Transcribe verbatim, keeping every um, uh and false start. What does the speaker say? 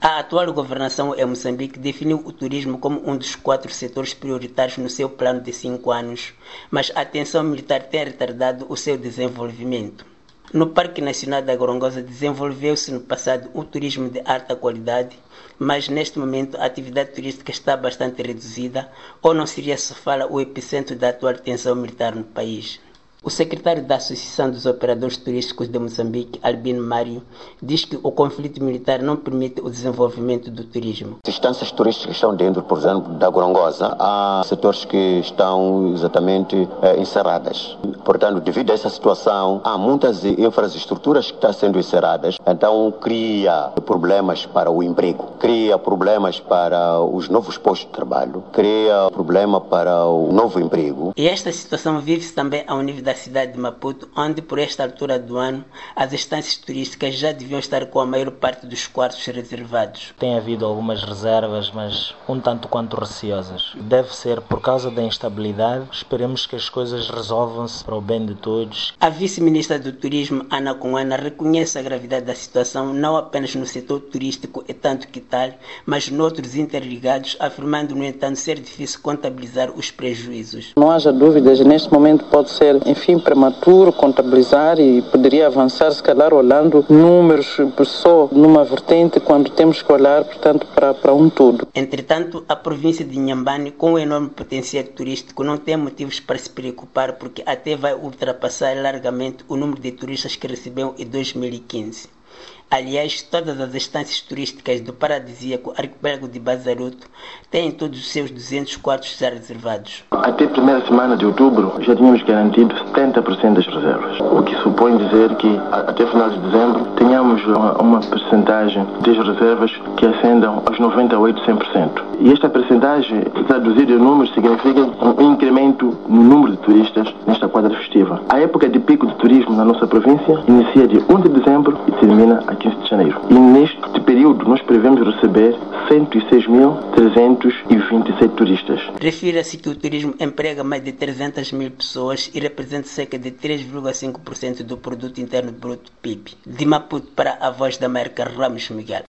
A atual governação em Moçambique definiu o turismo como um dos quatro setores prioritários no seu plano de cinco anos, mas a tensão militar tem retardado o seu desenvolvimento. No Parque Nacional da Gorongosa desenvolveu-se no passado um turismo de alta qualidade, mas neste momento a atividade turística está bastante reduzida, ou não seria se fala o epicentro da atual tensão militar no país. O secretário da Associação dos Operadores Turísticos de Moçambique, Albino Mário, diz que o conflito militar não permite o desenvolvimento do turismo. As instâncias turísticas estão dentro, por exemplo, da Gorongosa. Há setores que estão exatamente eh, encerradas. Portanto, devido a essa situação, há muitas infraestruturas que estão sendo encerradas. Então, cria problemas para o emprego, cria problemas para os novos postos de trabalho, cria problema para o novo emprego. E esta situação vive-se também ao nível da cidade de Maputo, onde por esta altura do ano as estâncias turísticas já deviam estar com a maior parte dos quartos reservados. Tem havido algumas reservas, mas um tanto quanto receosas. Deve ser por causa da instabilidade. Esperemos que as coisas resolvam-se para o bem de todos. A vice-ministra do Turismo, Ana Conana, reconhece a gravidade da situação não apenas no setor turístico e tanto que tal, mas noutros interligados, afirmando, no entanto, ser difícil contabilizar os prejuízos. Não haja dúvidas, neste momento pode ser enfim, prematuro contabilizar e poderia avançar, se calhar, olhando números só numa vertente, quando temos que olhar, portanto, para, para um todo. Entretanto, a província de Inhambane, com um enorme potencial turístico, não tem motivos para se preocupar, porque até vai ultrapassar largamente o número de turistas que recebeu em dois mil e quinze. Aliás, todas as estâncias turísticas do paradisíaco arquipélago de Bazaruto têm todos os seus duzentos quartos já reservados. Até a primeira semana de outubro já tínhamos garantido setenta por cento das reservas, o que supõe dizer que até o final de dezembro tenhamos uma, uma percentagem das reservas que ascendam aos noventa e oito por cento, cem por cento. E esta percentagem, traduzida em números, significa um incremento no número de turistas nesta quadra festiva. A época de pico de turismo na nossa província inicia de primeiro de dezembro e termina a quinze de janeiro. E neste período nós prevemos receber cento e seis mil trezentos e vinte e sete turistas. Refira-se que o turismo emprega mais de trezentas mil pessoas e representa cerca de três vírgula cinco por cento do produto interno bruto P I B. De Maputo para a Voz da América, Ramos Miguel.